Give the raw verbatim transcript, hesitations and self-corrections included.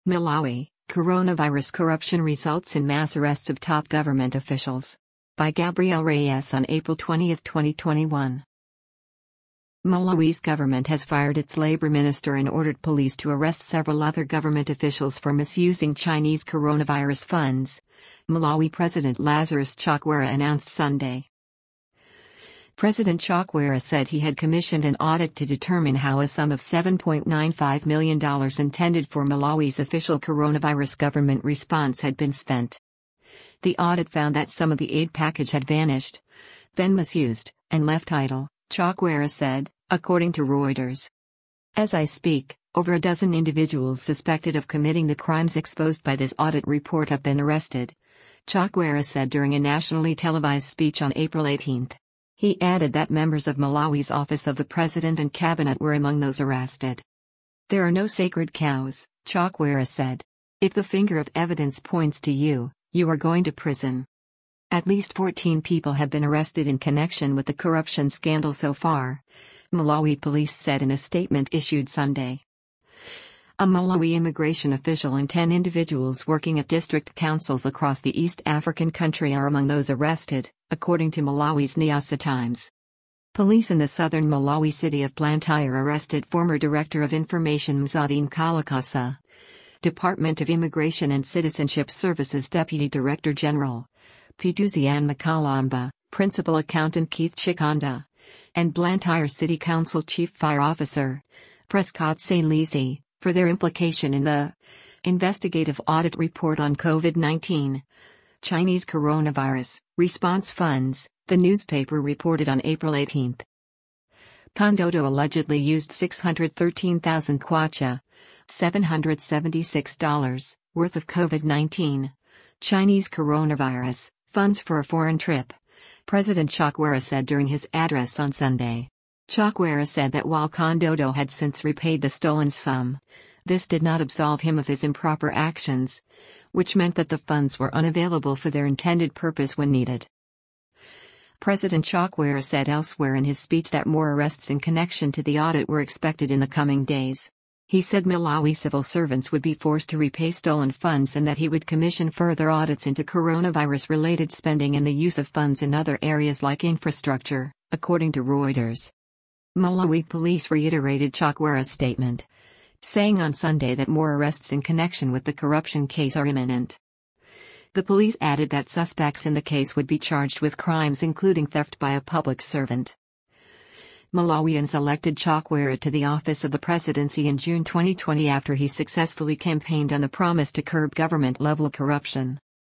Malawi, coronavirus corruption results in mass arrests of top government officials. By Gabriel Reyes on April twentieth, twenty twenty-one. Malawi's government has fired its labor minister and ordered police to arrest several other government officials for misusing Chinese coronavirus funds, Malawi President Lazarus Chakwera announced Sunday. President Chakwera said he had commissioned an audit to determine how a sum of seven point nine five million dollars intended for Malawi's official coronavirus government response had been spent. The audit found that some of the aid package had vanished, been misused, and left idle, Chakwera said, according to Reuters. As I speak, over a dozen individuals suspected of committing the crimes exposed by this audit report have been arrested, Chakwera said during a nationally televised speech on April eighteenth. He added that members of Malawi's Office of the President and Cabinet were among those arrested. There are no sacred cows, Chakwera said. If the finger of evidence points to you, you are going to prison. At least fourteen people have been arrested in connection with the corruption scandal so far, Malawi police said in a statement issued Sunday. A Malawi immigration official and ten individuals working at district councils across the East African country are among those arrested, according to Malawi's Nyasa Times. Police in the southern Malawi city of Blantyre arrested former Director of Information Mzadine Kalakasa, Department of Immigration and Citizenship Services Deputy Director General Piduzian Makalamba, Principal Accountant Keith Chikonda, and Blantyre City Council Chief Fire Officer Prescott Salisi, for their implication in the investigative audit report on COVID nineteen. Chinese coronavirus response funds, the newspaper reported on April eighteenth. Condodo allegedly used six hundred thirteen thousand kwacha, seven hundred seventy-six dollars, worth of COVID nineteen. Chinese coronavirus funds for a foreign trip, President Chakwera said during his address on Sunday. Chakwera said that while Condodo had since repaid the stolen sum, this did not absolve him of his improper actions, which meant that the funds were unavailable for their intended purpose when needed. President Chakwera said elsewhere in his speech that more arrests in connection to the audit were expected in the coming days. He said Malawi civil servants would be forced to repay stolen funds and that he would commission further audits into coronavirus-related spending and the use of funds in other areas like infrastructure, according to Reuters. Malawi police reiterated Chakwera's statement, saying on Sunday that more arrests in connection with the corruption case are imminent. The police added that suspects in the case would be charged with crimes including theft by a public servant. Malawians elected Chakwera to the office of the presidency in June twenty twenty after he successfully campaigned on the promise to curb government-level corruption.